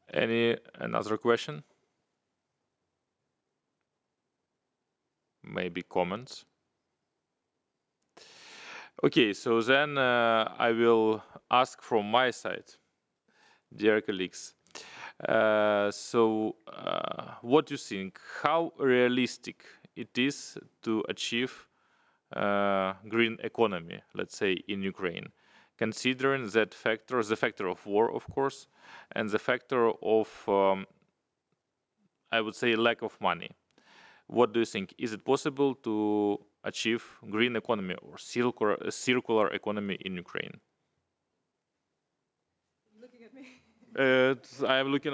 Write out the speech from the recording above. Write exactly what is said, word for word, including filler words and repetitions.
Any another question? Maybe comments? Okay, so then uh, I will ask from my side, dear colleagues. Uh, so, uh, what do you think? How realistic it is to achieve uh, green economy, let's say in Ukraine, considering that factor, the factor of war, of course, and the factor of, um, I would say, lack of money. What do you think? Is it possible to achieve green economy or circular, circular economy in Ukraine? Uh, I am looking